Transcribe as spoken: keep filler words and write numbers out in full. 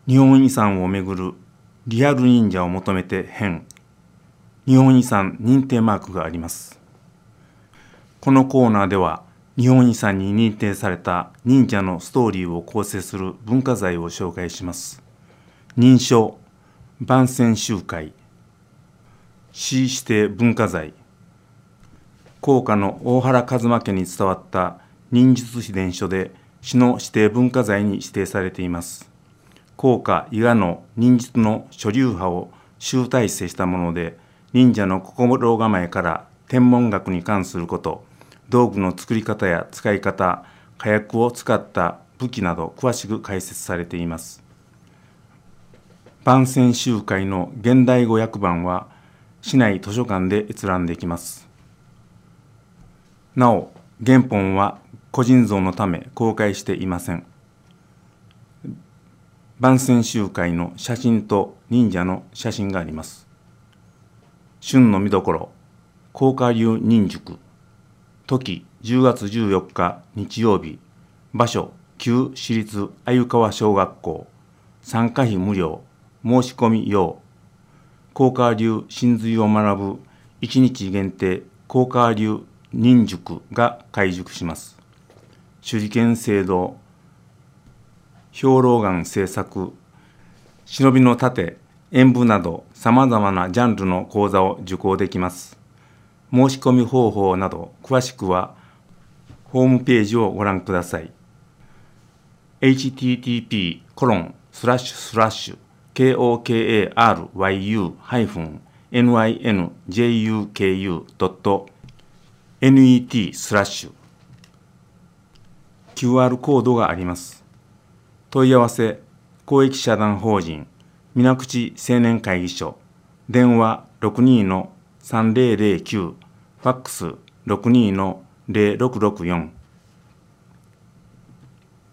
日本遺産をめぐるリアル忍者を求めて編。日本遺産認定マークがあります。このコーナーでは日本遺産に認定された忍者のストーリーを構成する文化財を紹介します。認証、万川集会、市指定文化財、甲賀の大原一馬家に伝わった忍術秘伝書で市の指定文化財に指定されています。甲賀伊賀の忍術の諸流派を集大成したもので、忍者の心構えから天文学に関すること、道具の作り方や使い方、火薬を使った武器など詳しく解説されています。万川集会の現代語訳版は市内図書館で閲覧できます。なお、原本は個人像のため公開していません。万川集会の写真と忍者の写真があります。春の見どころ、甲賀流忍塾、時じゅうがつじゅうよっか日曜日、場所旧市立鮎川小学校、参加費無料、申し込み用、甲賀流神髄を学ぶいちにち限定甲賀流忍塾が開塾します。手裏剣制度、兵糧丸製作、忍びの盾、演武などさまざまなジャンルの講座を受講できます。申し込み方法など詳しくはホームページをご覧ください。エイチティーティーピーコロンスラッシュスラッシュ ケーオーケーエーアールワイユー ハイフン エヌアイエヌジェイユーケーユー ドット ネット スラッシュ キューアール コードがあります。問い合わせ、公益社団法人水口青年会議所、電話 ろくにーのさんぜろぜろきゅう、ファックス ろくにーのぜろろくろくよん。